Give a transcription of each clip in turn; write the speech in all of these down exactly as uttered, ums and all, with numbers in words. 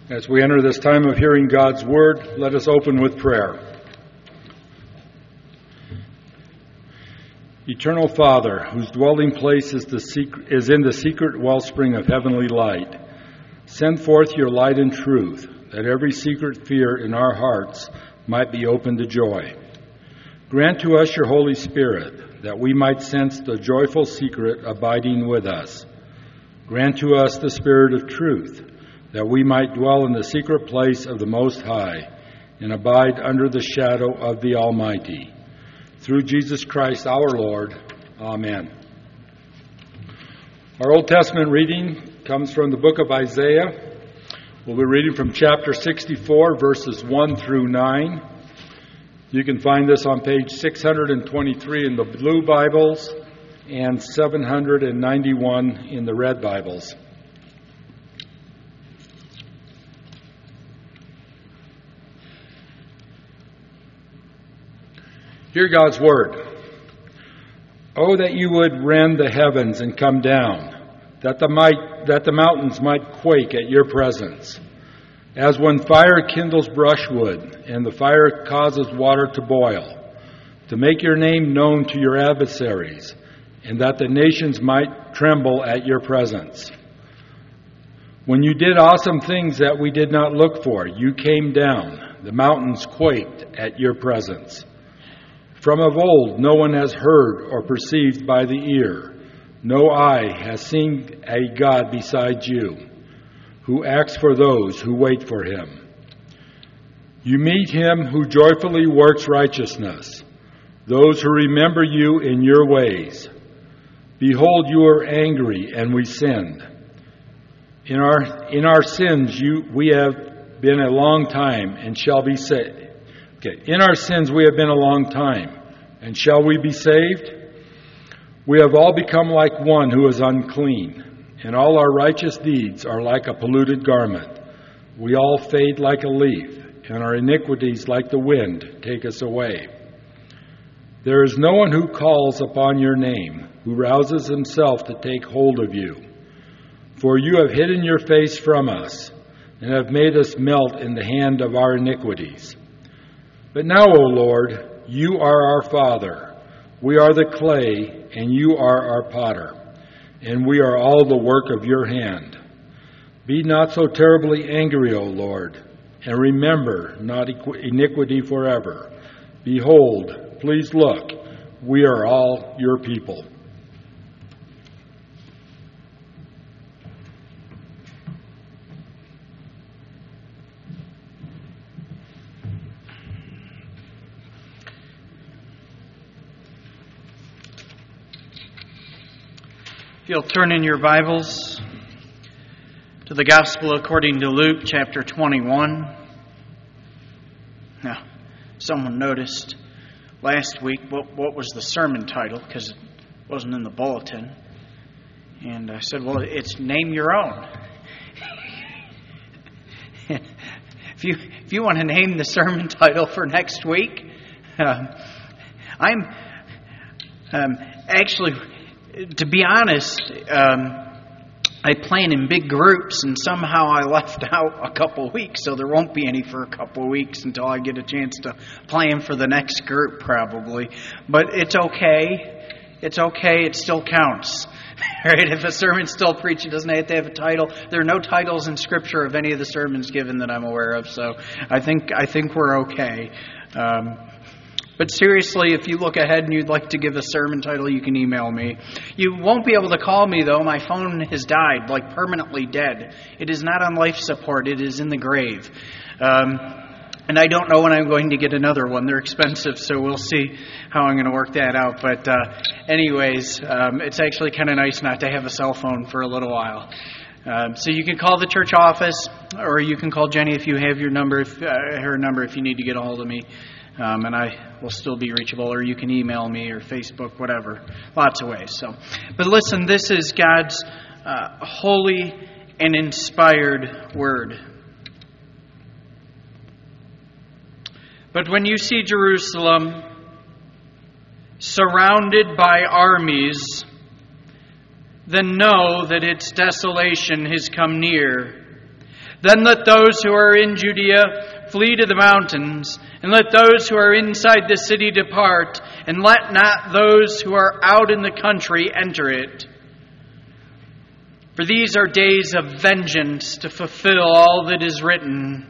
As we enter this time of hearing God's Word, let us open with prayer. Eternal Father, whose dwelling place is, the secret, is in the secret wellspring of heavenly light, send forth your light and truth, that every secret fear in our hearts might be opened to joy. Grant to us your Holy Spirit, that we might sense the joyful secret abiding with us. Grant to us the Spirit of truth, that we might dwell in the secret place of the Most High and abide under the shadow of the Almighty. Through Jesus Christ our Lord. Amen. Our Old Testament reading comes from the book of Isaiah. We'll be reading from chapter sixty-four, verses one through nine. You can find this on page six hundred twenty-three in the blue Bibles and seven hundred ninety-one in the red Bibles. Hear God's word. Oh, that you would rend the heavens and come down, that the might, that the mountains might quake at your presence. As when fire kindles brushwood and the fire causes water to boil, to make your name known to your adversaries, and that the nations might tremble at your presence. When you did awesome things that we did not look for, you came down, the mountains quaked at your presence. From of old no one has heard or perceived by the ear, no eye has seen a God besides you, who acts for those who wait for him. You meet him who joyfully works righteousness, those who remember you in your ways. Behold, you are angry, and we sinned. In our in our sins you we have been a long time, and shall be saved. Okay, in our sins we have been a long time, and shall we be saved? We have all become like one who is unclean, and all our righteous deeds are like a polluted garment. We all fade like a leaf, and our iniquities like the wind take us away. There is no one who calls upon your name, who rouses himself to take hold of you. For you have hidden your face from us, and have made us melt in the hand of our iniquities. But now, O Lord, you are our Father. We are the clay, and you are our potter, and we are all the work of your hand. Be not so terribly angry, O Lord, and remember not iniquity forever. Behold, please look, we are all your people. If you'll turn in your Bibles to the Gospel according to Luke, chapter twenty-one. Now, someone noticed last week what, what was the sermon title, because it wasn't in the bulletin. And I said, well, it's Name Your Own. if you if you want to name the sermon title for next week, uh, I'm um, actually... To be honest, um, I plan in big groups, and somehow I left out a couple weeks, so there won't be any for a couple weeks until I get a chance to plan for the next group, probably. But it's okay. It's okay. It still counts. Right? If a sermon's still preached, it doesn't have to have a title. There are no titles in Scripture of any of the sermons given that I'm aware of, so I think I think we're okay. Um, But seriously, if you look ahead and you'd like to give a sermon title, you can email me. You won't be able to call me, though. My phone has died, like permanently dead. It is not on life support. It is in the grave. Um, and I don't know when I'm going to get another one. They're expensive, so we'll see how I'm going to work that out. But uh, anyways, um, it's actually kind of nice not to have a cell phone for a little while. Um, so you can call the church office, or you can call Jenny if you have your number, if, uh, her number if you need to get a hold of me. Um, and I will still be reachable, or you can email me or Facebook, whatever. Lots of ways. So, but listen, this is God's uh, holy and inspired word. But when you see Jerusalem surrounded by armies, then know that its desolation has come near. Then let those who are in Judea flee to the mountains, and let those who are inside the city depart, and let not those who are out in the country enter it. For these are days of vengeance to fulfill all that is written.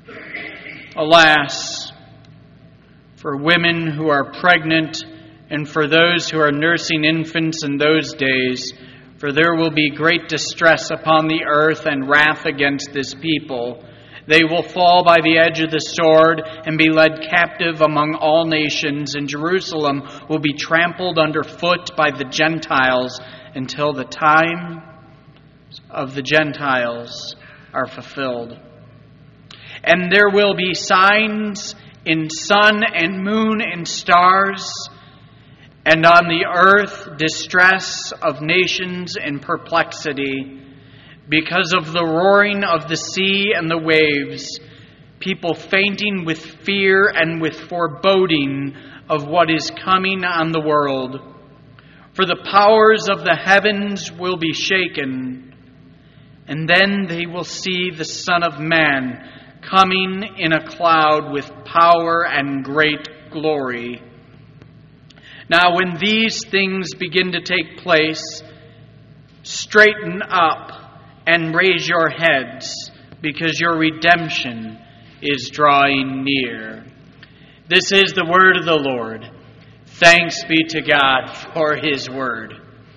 Alas, for women who are pregnant and for those who are nursing infants in those days, for there will be great distress upon the earth and wrath against this people. They will fall by the edge of the sword and be led captive among all nations, and Jerusalem will be trampled underfoot by the Gentiles until the time of the Gentiles are fulfilled. And there will be signs in sun and moon and stars, and on the earth distress of nations and perplexity, because of the roaring of the sea and the waves, people fainting with fear and with foreboding of what is coming on the world. For the powers of the heavens will be shaken, and then they will see the Son of Man coming in a cloud with power and great glory. Now when these things begin to take place, straighten up and raise your heads, because your redemption is drawing near. This is the word of the Lord. Thanks be to God for His word.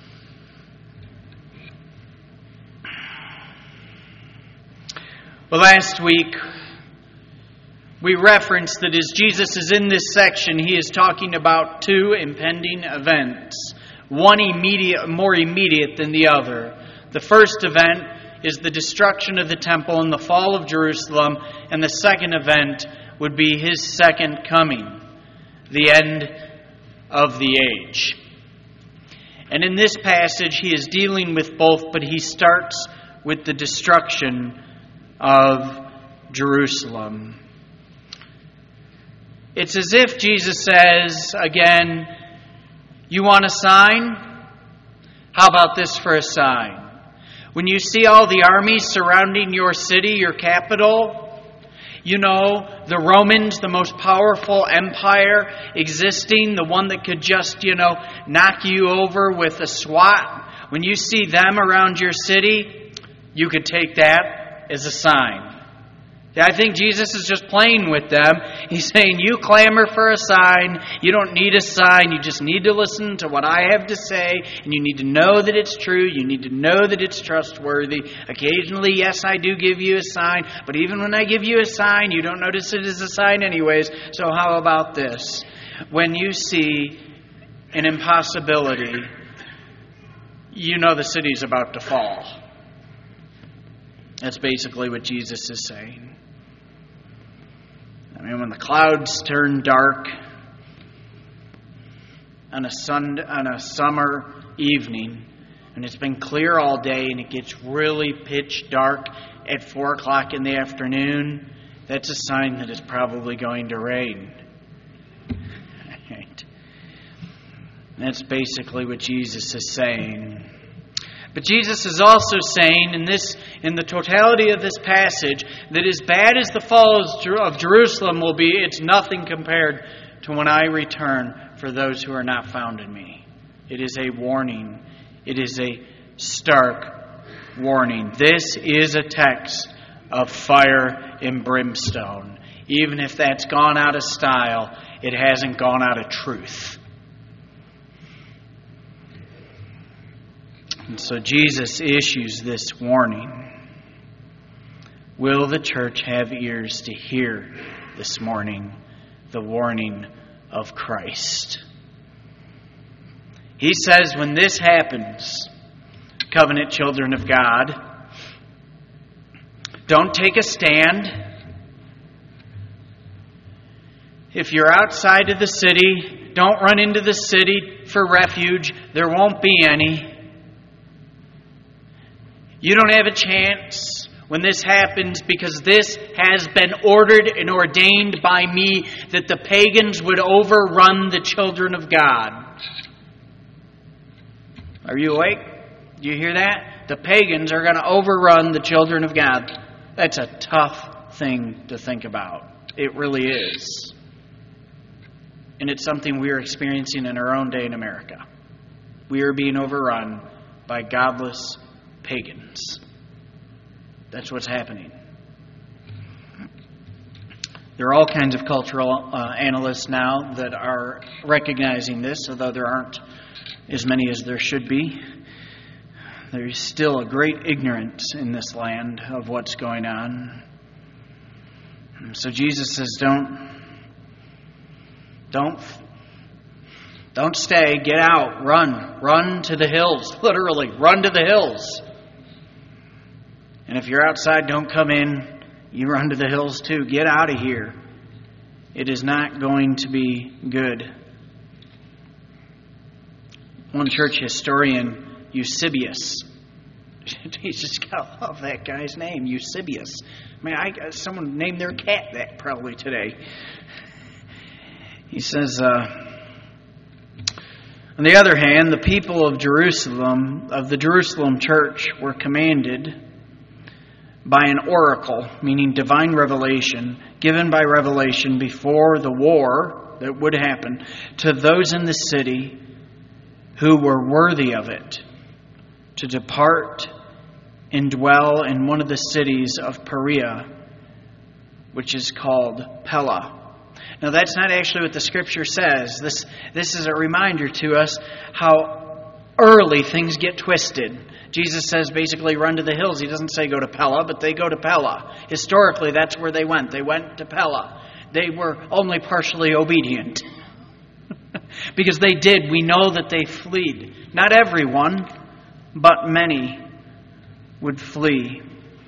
Well, last week we referenced that as Jesus is in this section, He is talking about two impending events, one immediate, more immediate than the other. The first event is the destruction of the temple and the fall of Jerusalem, and the second event would be His second coming, the end of the age. And in this passage, He is dealing with both, but He starts with the destruction of Jerusalem. It's as if Jesus says, again, you want a sign? How about this for a sign? When you see all the armies surrounding your city, your capital, you know, the Romans, the most powerful empire existing, the one that could just, you know, knock you over with a swat. When you see them around your city, you could take that as a sign. I think Jesus is just playing with them. He's saying, you clamor for a sign. You don't need a sign. You just need to listen to what I have to say. And you need to know that it's true. You need to know that it's trustworthy. Occasionally, yes, I do give you a sign. But even when I give you a sign, you don't notice it as a sign anyways. So how about this? When you see an impossibility, you know the city's about to fall. That's basically what Jesus is saying. I mean, when the clouds turn dark on a sun on a summer evening, and it's been clear all day, and it gets really pitch dark at four o'clock in the afternoon, that's a sign that it's probably going to rain. Right? That's basically what Jesus is saying. But Jesus is also saying in this, in the totality of this passage, that as bad as the fall of Jerusalem will be, it's nothing compared to when I return for those who are not found in me. It is a warning. It is a stark warning. This is a text of fire and brimstone. Even if that's gone out of style, it hasn't gone out of truth. And so Jesus issues this warning. Will the church have ears to hear this morning the warning of Christ? He says when this happens, covenant children of God, don't take a stand. If you're outside of the city, don't run into the city for refuge. There won't be any. You don't have a chance when this happens, because this has been ordered and ordained by me that the pagans would overrun the children of God. Are you awake? Do you hear that? The pagans are going to overrun the children of God. That's a tough thing to think about. It really is. And it's something we are experiencing in our own day in America. We are being overrun by godless pagans. That's what's happening. There are all kinds of cultural uh, analysts now that are recognizing this, although there aren't as many as there should be. There is still a great ignorance in this land of what's going on. So Jesus says, don't, don't, don't stay, get out, run, run to the hills, literally, run to the hills. And if you're outside, don't come in. You run to the hills too. Get out of here. It is not going to be good. One church historian, Eusebius, you just gotta love that guy's name, Eusebius. I mean, I, someone named their cat that probably today. He says, uh, on the other hand, the people of Jerusalem, of the Jerusalem church, were commanded by an oracle, meaning divine revelation, given by revelation before the war that would happen, to those in the city who were worthy of it, to depart and dwell in one of the cities of Perea, which is called Pella. Now, that's not actually what the Scripture says. This, this is a reminder to us how early things get twisted. Jesus says basically run to the hills. He doesn't say go to Pella, but they go to Pella. Historically, that's where they went. They went to Pella. They were only partially obedient. Because they did. We know that they fled. Not everyone, but many would flee.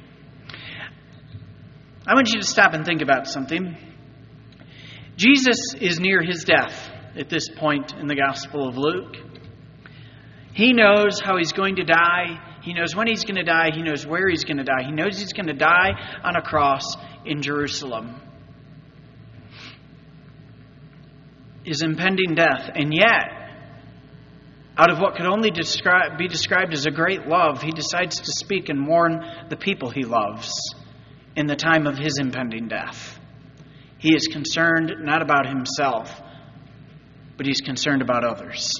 I want you to stop and think about something. Jesus is near his death at this point in the Gospel of Luke. He knows how he's going to die. He knows when he's going to die. He knows where he's going to die. He knows he's going to die on a cross in Jerusalem. His impending death. And yet, out of what could only describe, be described as a great love, he decides to speak and warn the people he loves in the time of his impending death. He is concerned not about himself, but he's concerned about others.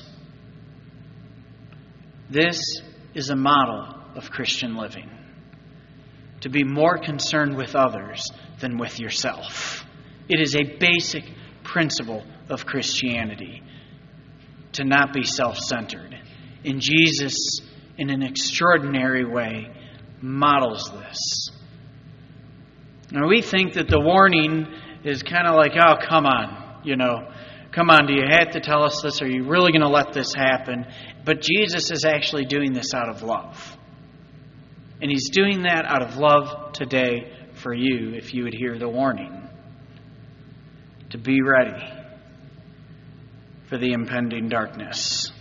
This is a model of Christian living. To be more concerned with others than with yourself. It is a basic principle of Christianity. To not be self-centered. And Jesus, in an extraordinary way, models this. Now we think that the warning is kind of like, oh, come on, you know. Come on, do you have to tell us this? Are you really going to let this happen? But Jesus is actually doing this out of love. And he's doing that out of love today for you, if you would hear the warning. To be ready for the impending darkness.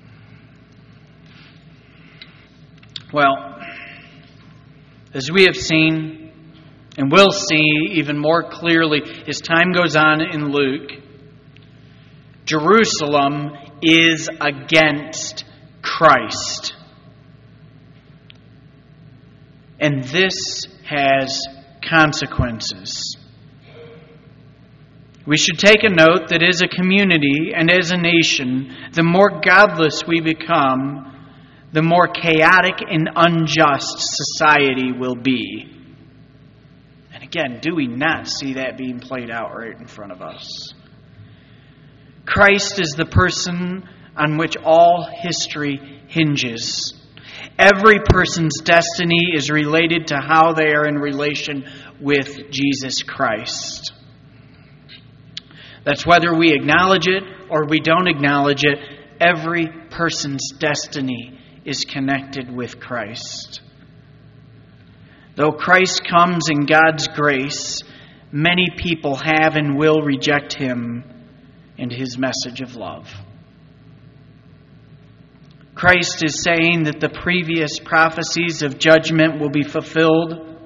Well, as we have seen, and will see even more clearly as time goes on in Luke, Jerusalem is against Christ. And this has consequences. We should take a note that as a community and as a nation, the more godless we become, the more chaotic and unjust society will be. And again, do we not see that being played out right in front of us? Christ is the person on which all history hinges. Every person's destiny is related to how they are in relation with Jesus Christ. That's whether we acknowledge it or we don't acknowledge it. Every person's destiny is connected with Christ. Though Christ comes in God's grace, many people have and will reject him and his message of love. Christ is saying that the previous prophecies of judgment will be fulfilled,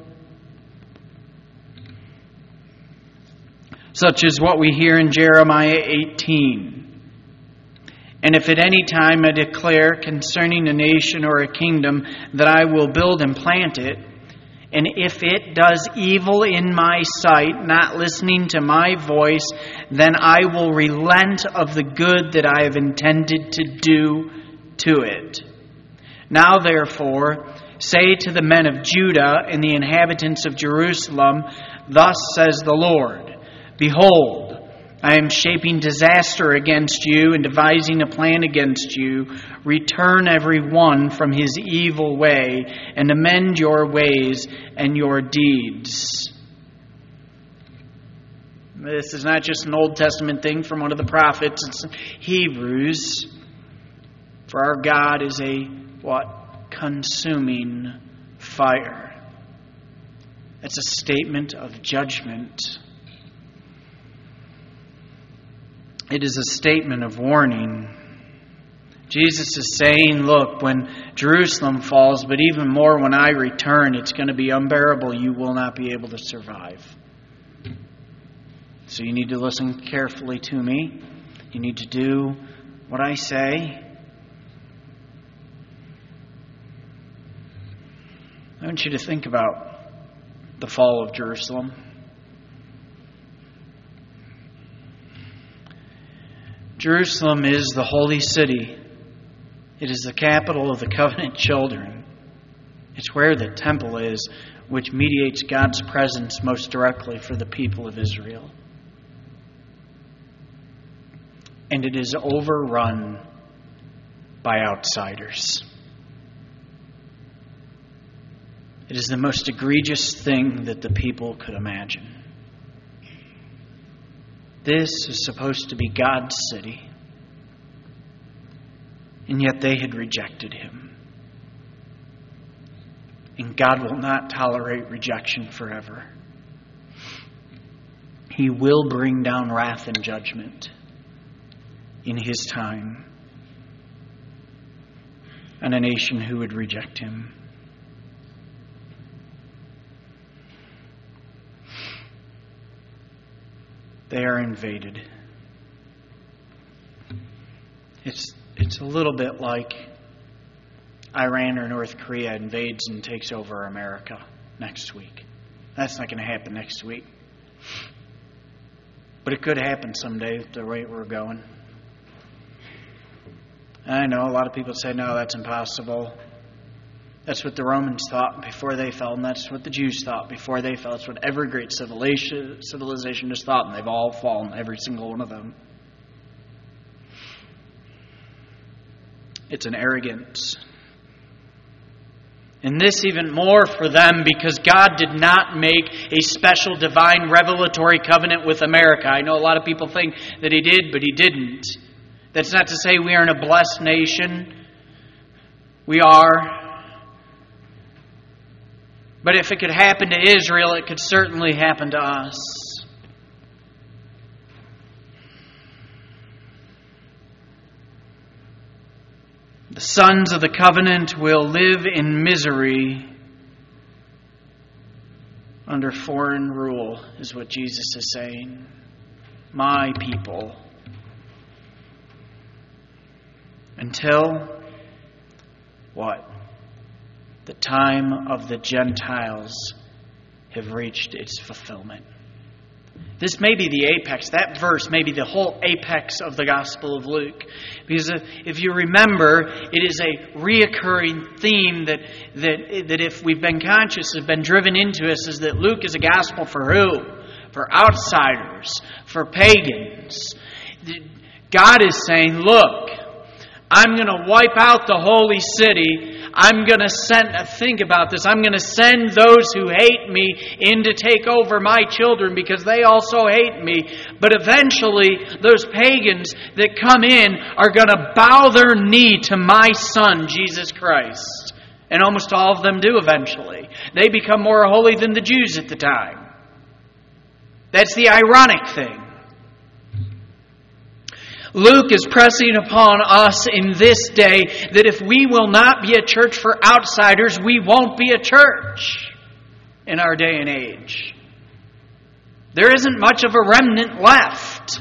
such as what we hear in Jeremiah eighteen. And if at any time I declare concerning a nation or a kingdom that I will build and plant it, And if it does evil in my sight, not listening to my voice, then I will relent of the good that I have intended to do to it. Now therefore, say to the men of Judah and the inhabitants of Jerusalem, thus says the Lord, Behold, I am shaping disaster against you and devising a plan against you. Return every one from his evil way and amend your ways and your deeds. This is not just an Old Testament thing from one of the prophets. It's Hebrews. For our God is a, what? Consuming fire. It's a statement of judgment. It is a statement of warning. Jesus is saying, look, when Jerusalem falls, but even more when I return, it's going to be unbearable. You will not be able to survive. So you need to listen carefully to me. You need to do what I say. I want you to think about the fall of Jerusalem. Jerusalem is the holy city. It is the capital of the covenant children. It's where the temple is, which mediates God's presence most directly for the people of Israel. And it is overrun by outsiders. It is the most egregious thing that the people could imagine. This is supposed to be God's city, and yet they had rejected Him. And God will not tolerate rejection forever. He will bring down wrath and judgment in His time on a nation who would reject Him. They are invaded. It's it's a little bit like Iran or North Korea invades and takes over America next week. That's not going to happen next week. But it could happen someday the way we're going. I know a lot of people say, no, that's impossible. That's what the Romans thought before they fell, and that's what the Jews thought before they fell. It's what every great civilization, civilization has thought, and they've all fallen, every single one of them. It's an arrogance. And this even more for them because God did not make a special divine revelatory covenant with America. I know a lot of people think that He did, but He didn't. That's not to say we aren't a blessed nation. We are. But if it could happen to Israel, it could certainly happen to us. The sons of the covenant will live in misery under foreign rule, is what Jesus is saying. My people. Until what? The time of the Gentiles have reached its fulfillment. This may be the apex, that verse may be the whole apex of the Gospel of Luke. Because if you remember, it is a reoccurring theme that, that, that if we've been conscious, has been driven into us, is that Luke is a gospel for who? For outsiders, for pagans. God is saying, look, I'm going to wipe out the holy city. I'm going to send, think about this, I'm going to send those who hate me in to take over my children because they also hate me. But eventually, those pagans that come in are going to bow their knee to my Son, Jesus Christ. And almost all of them do eventually. They become more holy than the Jews at the time. That's the ironic thing. Luke is pressing upon us in this day that if we will not be a church for outsiders, we won't be a church in our day and age. There isn't much of a remnant left.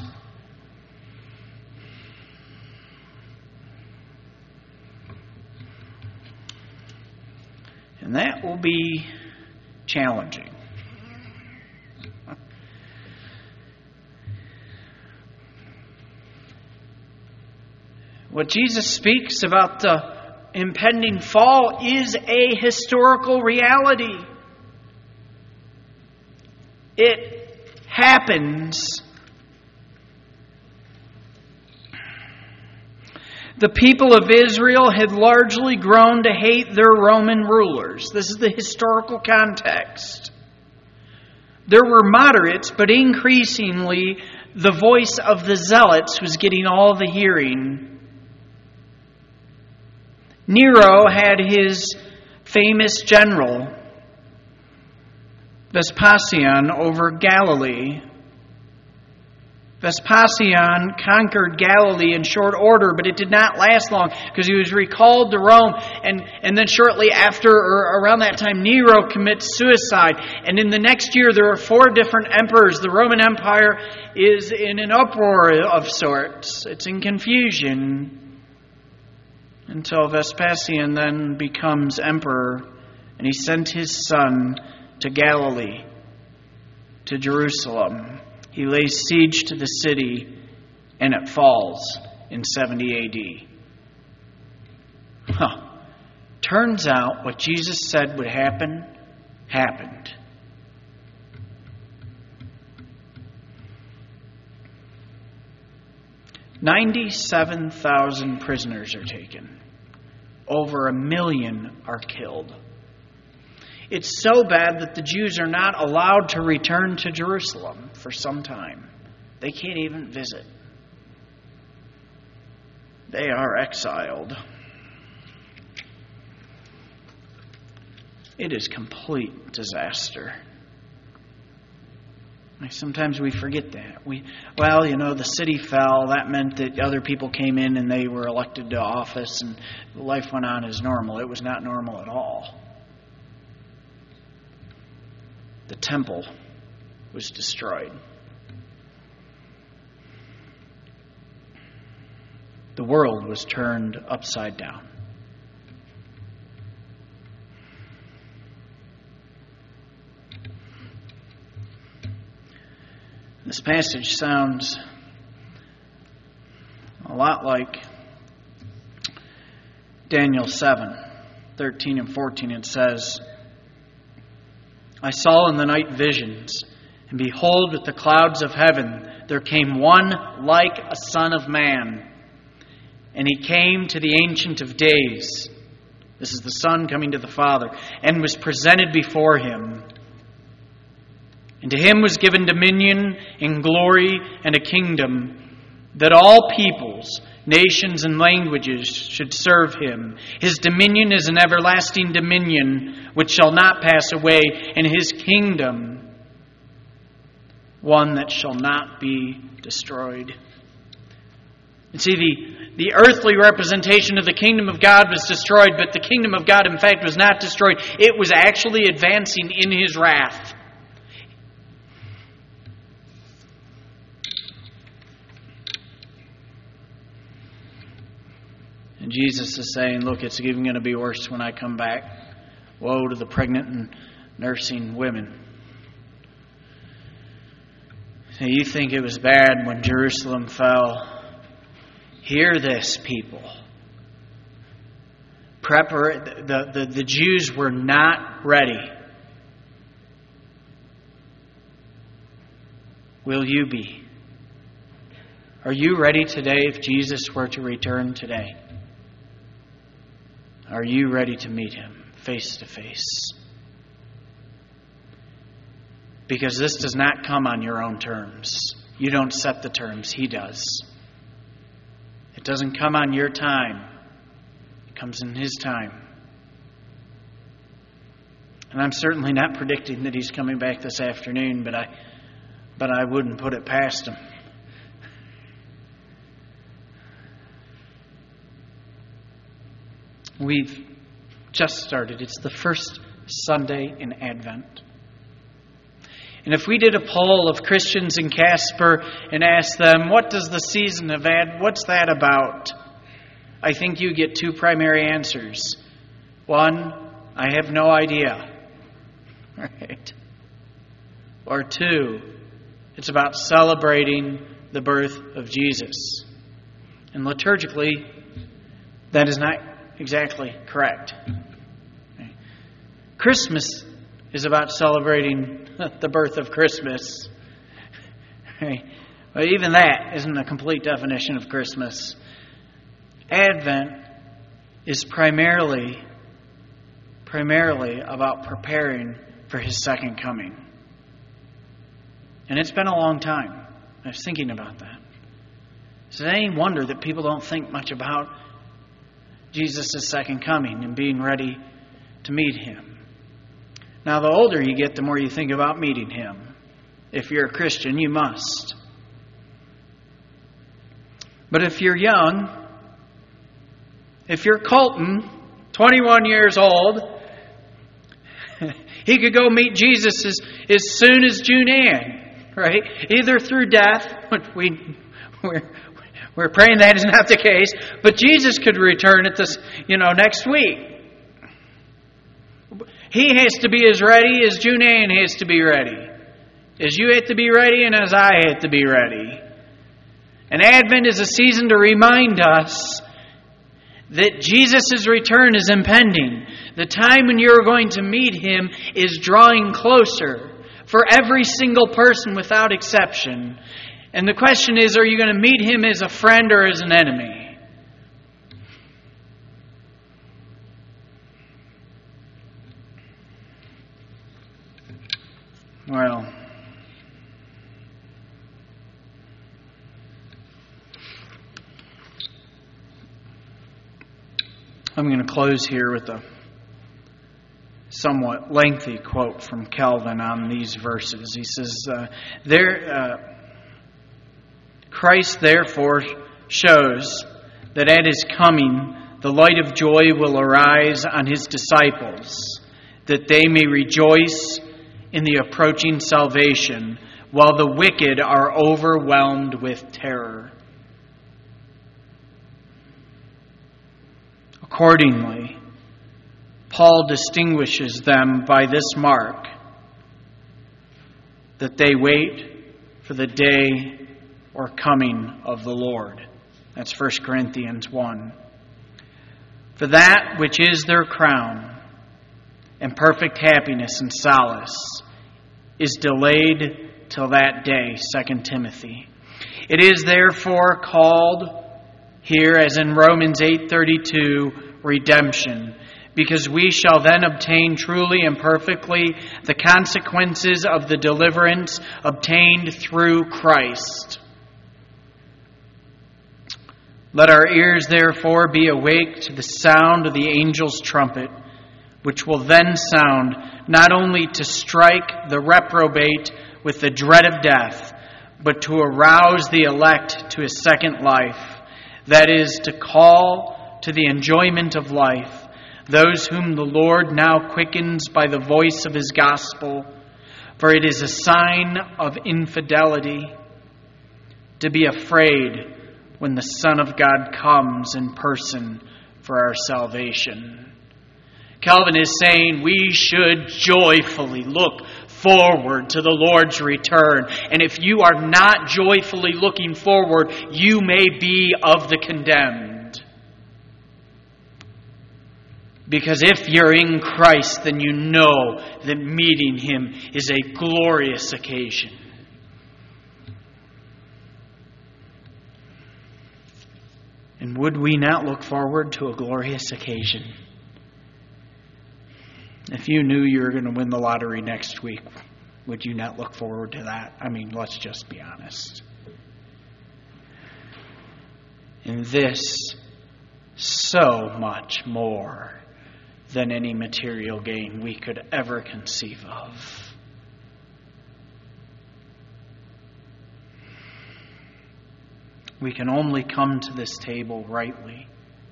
And that will be challenging. What Jesus speaks about the impending fall is a historical reality. It happens. The people of Israel had largely grown to hate their Roman rulers. This is the historical context. There were moderates, but increasingly the voice of the zealots was getting all the hearing. Nero had his famous general, Vespasian, over Galilee. Vespasian conquered Galilee in short order, but it did not last long because he was recalled to Rome. And, and then shortly after, or around that time, Nero commits suicide. And in the next year, there are four different emperors. The Roman Empire is in an uproar of sorts. It's in confusion. Until Vespasian then becomes emperor, and he sent his son to Galilee, to Jerusalem. He lays siege to the city, and it falls in seventy A D. Huh. Turns out what Jesus said would happen, happened. ninety-seven thousand prisoners are taken. Over a million are killed. It's so bad that the Jews are not allowed to return to Jerusalem for some time. They can't even visit. They are exiled. It is complete disaster. Sometimes we forget that. We, well, you know, the city fell. That meant that other people came in and they were elected to office and life went on as normal. It was not normal at all. The temple was destroyed. The world was turned upside down. This passage sounds a lot like Daniel seven, thirteen and fourteen. It says, I saw in the night visions, and behold, with the clouds of heaven, there came one like a son of man. And he came to the Ancient of Days. This is the Son coming to the Father, and was presented before him. And to him was given dominion and glory and a kingdom, that all peoples, nations, and languages should serve him. His dominion is an everlasting dominion which shall not pass away, and his kingdom one that shall not be destroyed. And see, the, the earthly representation of the kingdom of God was destroyed, but the kingdom of God, in fact, was not destroyed. It was actually advancing in his wrath. And Jesus is saying, look, it's even going to be worse when I come back. Woe to the pregnant and nursing women. So you think it was bad when Jerusalem fell. Hear this, people. Prepar- the, the, the Jews were not ready. Will you be? Are you ready today if Jesus were to return today? Are you ready to meet him face to face? Because this does not come on your own terms. You don't set the terms. He does. It doesn't come on your time. It comes in his time. And I'm certainly not predicting that he's coming back this afternoon, but I, but I wouldn't put it past him. We've just started. It's the first Sunday in Advent. And if we did a poll of Christians in Casper and asked them, what does the season of Advent, what's that about? I think you get two primary answers. One, I have no idea. Right? Or two, it's about celebrating the birth of Jesus. And liturgically, that is not exactly correct. Okay. Christmas is about celebrating the birth of Christmas. Okay. But even that isn't a complete definition of Christmas. Advent is primarily, primarily about preparing for His second coming. And it's been a long time. I was thinking about that. Is it any wonder that people don't think much about Jesus' second coming and being ready to meet Him? Now, the older you get, the more you think about meeting Him. If you're a Christian, you must. But if you're young, if you're Colton, twenty-one years old, he could go meet Jesus as, as soon as June Ann, right? Either through death, which we, we're, we're praying that is not the case, but Jesus could return at this, you know, next week. He has to be as ready as June Ann has to be ready. As you have to be ready and as I have to be ready. And Advent is a season to remind us that Jesus' return is impending. The time when you're going to meet Him is drawing closer for every single person without exception. And the question is, are you going to meet Him as a friend or as an enemy? Well, I'm going to close here with a somewhat lengthy quote from Calvin on these verses. He says, uh, there, uh, Christ therefore shows that at His coming the light of joy will arise on His disciples, that they may rejoice in the approaching salvation, while the wicked are overwhelmed with terror. Accordingly, Paul distinguishes them by this mark, that they wait for the day or coming of the Lord. That's First Corinthians one. For that which is their crown and perfect happiness and solace is delayed till that day, Second Timothy. It is therefore called here, as in Romans eight thirty-two, redemption, because we shall then obtain truly and perfectly the consequences of the deliverance obtained through Christ. Let our ears therefore be awake to the sound of the angel's trumpet, which will then sound not only to strike the reprobate with the dread of death, but to arouse the elect to a second life, that is, to call to the enjoyment of life those whom the Lord now quickens by the voice of His gospel. For it is a sign of infidelity to be afraid when the Son of God comes in person for our salvation. Calvin is saying we should joyfully look forward to the Lord's return. And if you are not joyfully looking forward, you may be of the condemned. Because if you're in Christ, then you know that meeting Him is a glorious occasion. And would we not look forward to a glorious occasion? If you knew you were going to win the lottery next week, would you not look forward to that? I mean, let's just be honest. And this, so much more than any material gain we could ever conceive of. We can only come to this table rightly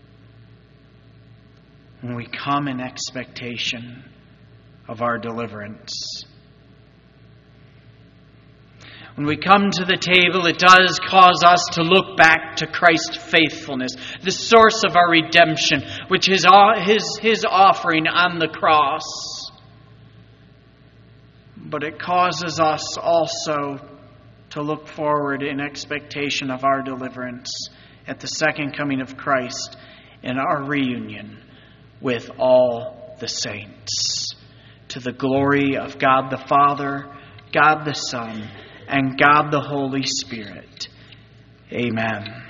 when we come in expectation of our deliverance. When we come to the table, it does cause us to look back to Christ's faithfulness, the source of our redemption, which is his, his offering on the cross. but it causes us also to look forward in expectation of our deliverance at the second coming of Christ and our reunion with all the saints, to the glory of God the Father, God the Son, and God the Holy Spirit. Amen.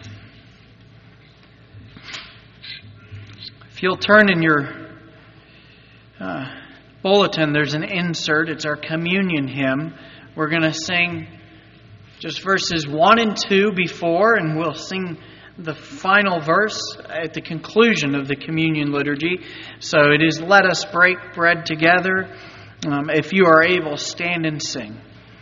If you'll turn in your uh, bulletin, there's an insert. It's our communion hymn. We're going to sing just verses one and two before, and we'll sing the final verse at the conclusion of the communion liturgy. So it is, "Let us break bread together." Um, if you are able, stand and sing.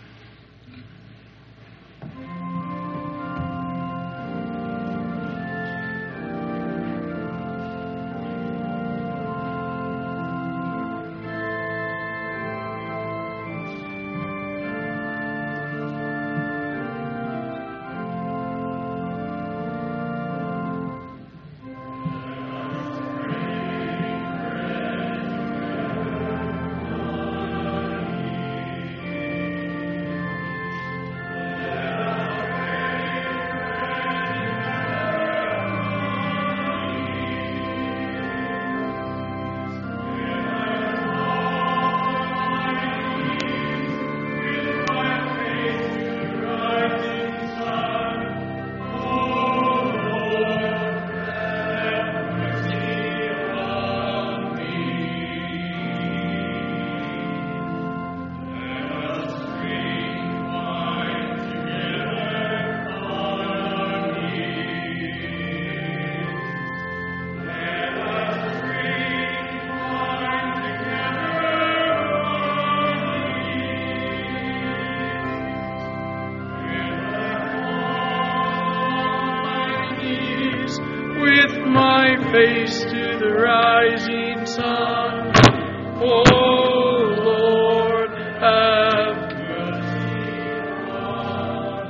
Face to the rising sun. Oh Lord, have mercy on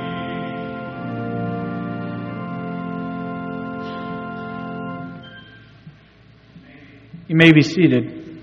me. You may be seated.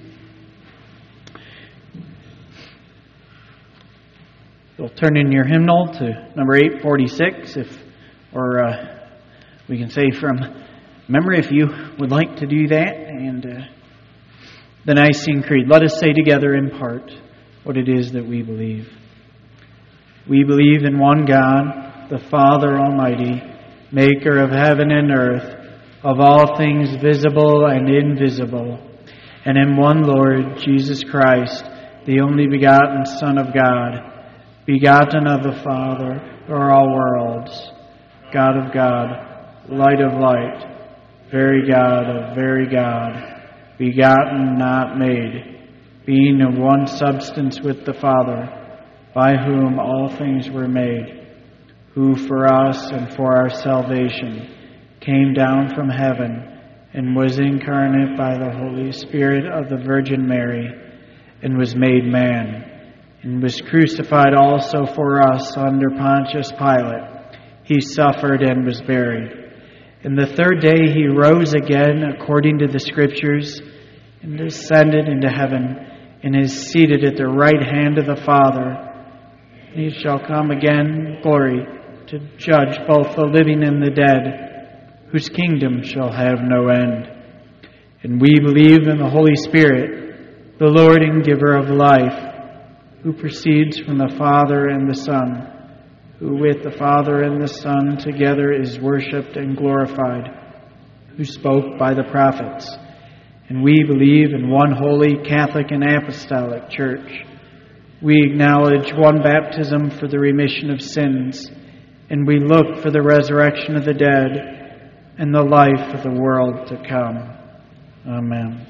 You'll turn in your hymnal to number eight forty-six, if, or uh, we can say from memory if you would like to do that. And uh, the Nicene Creed. Let us say together in part what it is that we believe. We believe in one God, the Father Almighty, maker of heaven and earth, of all things visible and invisible, and in one Lord Jesus Christ, the only begotten Son of God, begotten of the Father o'er all worlds, God of God, light of light, very God of very God, begotten, not made, being of one substance with the Father, by whom all things were made, who for us and for our salvation came down from heaven and was incarnate by the Holy Spirit of the Virgin Mary, and was made man, and was crucified also for us under Pontius Pilate. He suffered and was buried. And the third day he rose again according to the Scriptures, and ascended into heaven, and is seated at the right hand of the Father. And he shall come again in glory to judge both the living and the dead, whose kingdom shall have no end. And we believe in the Holy Spirit, the Lord and giver of life, who proceeds from the Father and the Son, who with the Father and the Son together is worshipped and glorified, who spoke by the prophets. And we believe in one holy, Catholic, and Apostolic Church. We acknowledge one baptism for the remission of sins, and we look for the resurrection of the dead and the life of the world to come. Amen.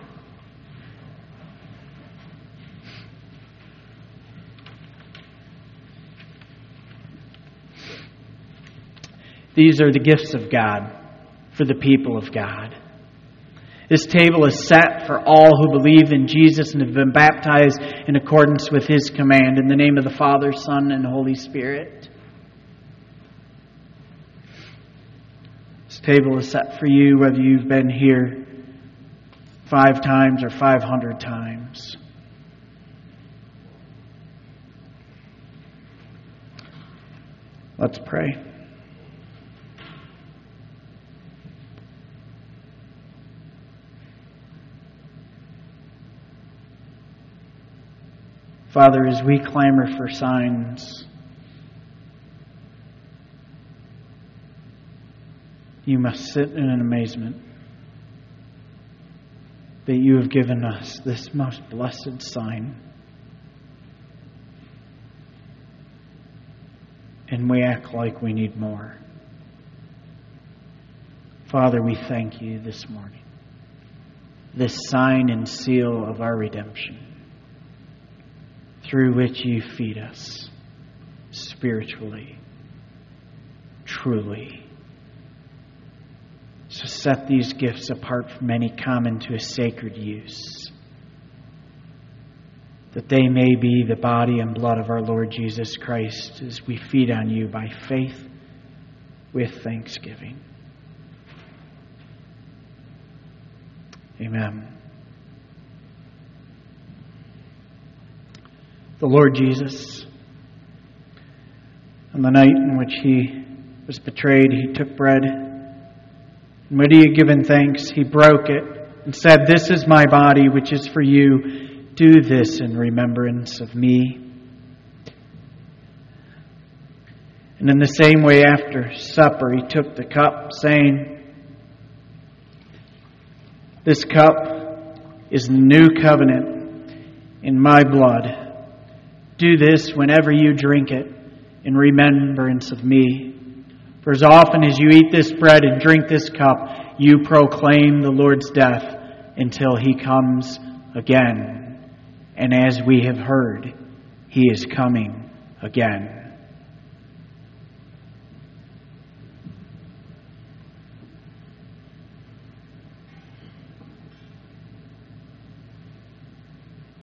These are the gifts of God for the people of God. This table is set for all who believe in Jesus and have been baptized in accordance with His command, in the name of the Father, Son, and Holy Spirit. This table is set for you whether you've been here five times or five hundred times. Let's pray. Father, as we clamor for signs, you must sit in an amazement that you have given us this most blessed sign. And we act like we need more. Father, we thank you this morning. This sign and seal of our redemption, through which you feed us spiritually, truly. So set these gifts apart from any common to a sacred use, that they may be the body and blood of our Lord Jesus Christ as we feed on you by faith with thanksgiving. Amen. The Lord Jesus, on the night in which he was betrayed, he took bread. And when he had given thanks, he broke it and said, "This is my body, which is for you. Do this in remembrance of me." And in the same way, after supper, he took the cup, saying, "This cup is the new covenant in my blood. Do this whenever you drink it in remembrance of me. For as often as you eat this bread and drink this cup, you proclaim the Lord's death until he comes again. And as we have heard, he is coming again."